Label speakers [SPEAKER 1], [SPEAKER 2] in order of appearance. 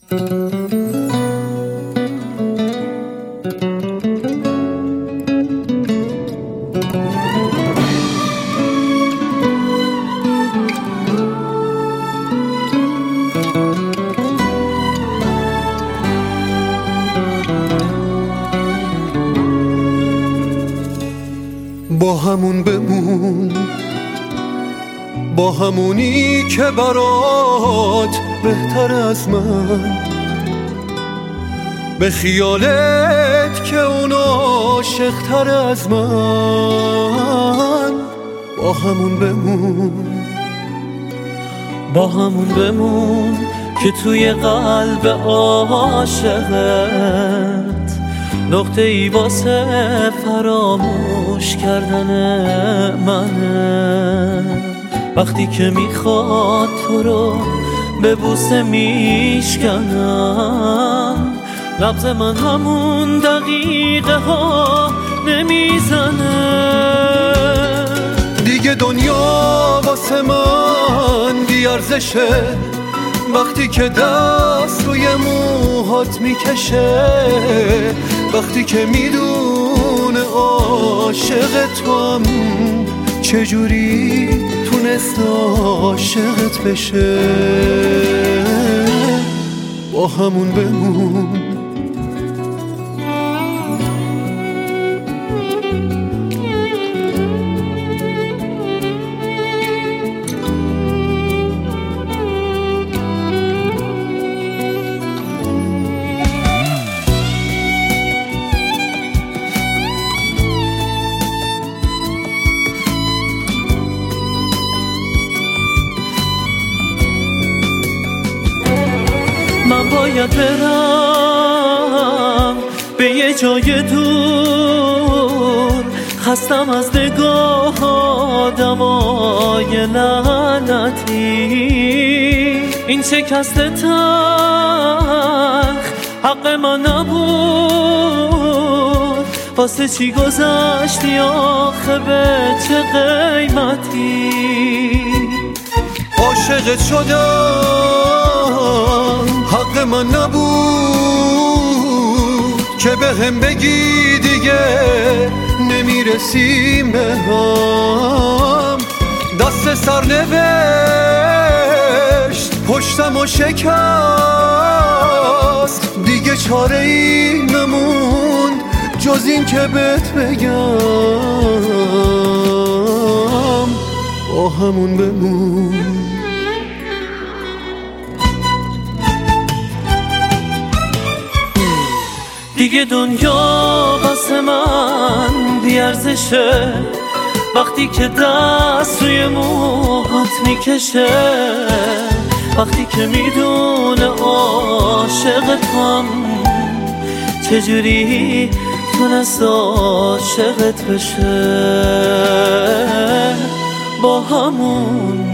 [SPEAKER 1] با همون بمون، با همونی که برات بهتر از من، به خیالت که اون عاشق‌تر از من. با همون بمون،
[SPEAKER 2] با همون بمون که توی قلب عاشقت نقطه ای واسه فراموش کردن منه. وقتی که میخواد تو رو به بوسه میشکنم، نبض من همون دقیقه ها نمیزنه.
[SPEAKER 1] دیگه دنیا واسه من بیارزشه وقتی که دست روی موهات میکشه، وقتی که میدونه عاشق تو هم چجوری تونست عاشقت بشه. با همون بمون،
[SPEAKER 2] من باید برم به یه جای دور، خستم از نگاه آدمای لعنتی. این شکست تلخ حق من نبود، واسه چی گذشتی آخه به چه قیمتی؟
[SPEAKER 1] عاشقت شدم حق من نبود که به هم بگی دیگه نمیرسیم به هم. دست سرنوشت پشتم و شکست، دیگه چاره ای نموند جز این که بهت بگم. با همون بمون،
[SPEAKER 2] دیگه دنیا واسه من بیارزشه وقتی که دست روی موهات میکشه، وقتی که میدونه عاشقتم چجوری تونست عاشقت بشه. با همون